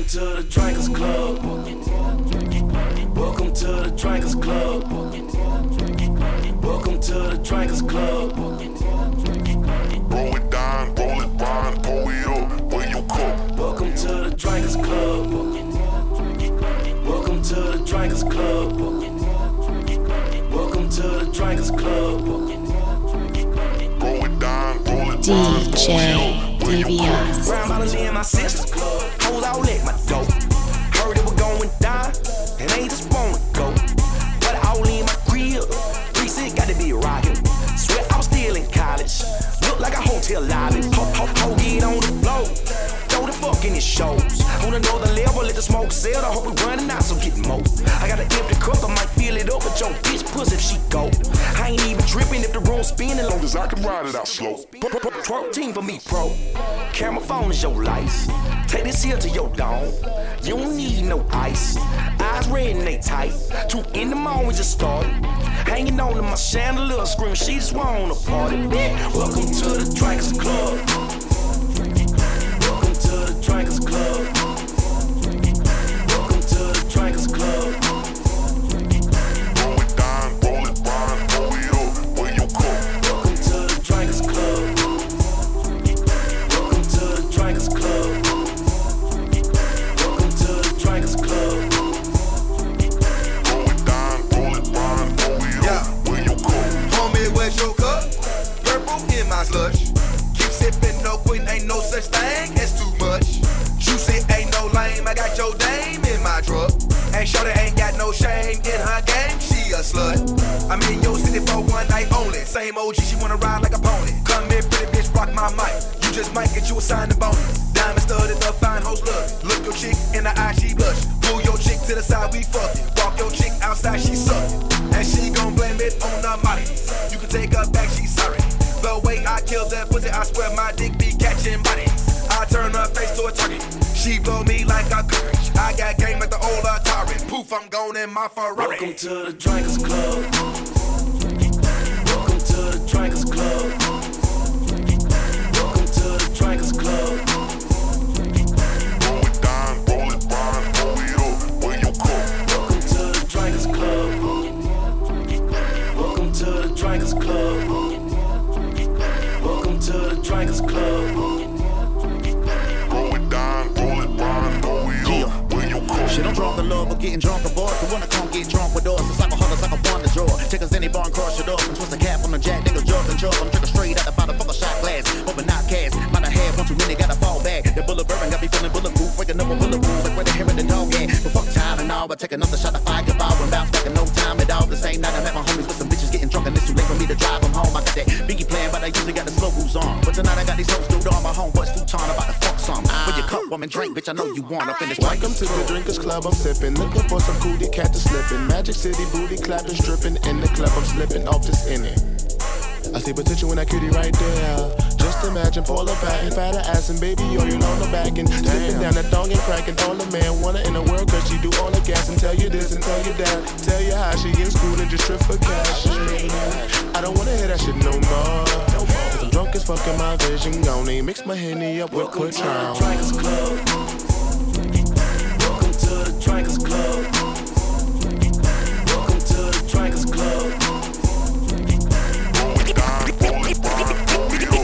Welcome to the Drinkers Club. Welcome to the Drinkers Club. Welcome to the Drinkers Club. Roll it down, roll it round, pour it up, where you come. Welcome to the Drinkers Club. Welcome to the Drinkers Club. Welcome to the Drinkers Club. Roll it down, roll it DJ DBS. Round bottles in my sister's club. Hoes all at my door. Heard it was going down, and they just wanna go. But all in my grill. Precinct got to be rockin'. Swear I was still in college. Look like a hotel lobby. Ho, get on the floor. Throw the fuck in his shows. On another level, let the smoke sell. I hope we running out, so get more. I got an empty cup, I might fill it up, but your bitch pussy if she go. I ain't even tripping if the room spinning, long as I can ride it out slow. Twerk team for me, pro. Camera phone is your life. Take this here to your dome. You don't need no ice. Eyes red and they tight. 2 in the morning we just started. Hanging on to my chandelier, screaming she just wanna party. Welcome to the Drinkers Club. Welcome to the Drinkers Club. Welcome to the Drinkers Club. Roll it down, roll it round, pour it up, where you come. Welcome to the Drinkers Club. Welcome to the Drinkers Club. Welcome to the Drinkers Club. Roll it down, roll it round, pour it up, where you come. Homie, where's your cup? Purple in my slush. Keep sipping, no queen, ain't no such thing as too much. You say ain't no lame, I got your dame in my truck. And shorty ain't got no shame in her game, she a slut. I'm in your city for one night only. Same OG, she wanna ride like a pony. Come here, pretty bitch, rock my mic. You just might get you a sign to bonus. Diamond studded, the fine hoes love it. Look your chick in the eye, she blush. Pull your chick to the side, we fuck it. Walk your chick outside, she suck it. And she gon' blame it on the money. You can take her back, she's sorry. The way I kill that pussy, I swear my dick be catching bodies. I turn her face to a target. She blow me like a courage. I got game like the old Atari. Poof, I'm gone in my Ferrari. Welcome to the Drinkers Club. Welcome to the Drinkers Club. Welcome to the Drinkers Club. Roll it down, roll it round, pour it up, where you come. Welcome to the Drinkers Club. Welcome to the Drinkers Club. Welcome to the Drinkers Club. Roll it down, roll it round, pour it up, where you come. Shit, I'm drunk in love of getting drunk on board. So wanna come get drunk with us. It's alcoholics like a one to draw. Take us any bar and crush it up. And twist the cap on the jack, niggas jug and chug. I'm drinking straight out the bottle, fuck a shot glass. Hoping not cast. Might have had one too many, gotta fall back. The bullet bourbon got me feeling bulletproof. Waking up with bulletproof, like where the hair of the dog at. But fuck time and all, I take another shot of fire, goodbye, and bounce back in no time at all. The same night I met my homies with some bitches getting drunk, and it's too late for me to drive them home. I got that Biggie plan, but I usually got the slow moves on. But tonight I got these hoes glued on. My homeboy's futon about to fuck some. With your cup, woman, drink, bitch, I know you want up in this. Welcome to the Drinkers Club, I'm sipping. Looking for some cootie cat to slipping. Magic City booty clapping, stripping. In the club, I'm slipping off this innie. I see potential in that cutie right there. Just imagine Paula Patton, fatter ass and baby oil on the back and slipping down that thong and cracking. All the man wanna in the world, cause she do all the gas and tell you this and tell you that. Tell you how she in school and just trip for cash. I don't wanna hear that shit no more. Cause I'm drunk as fuck in my vision gone. Mix my Henny up with Patron. Drinkers Club.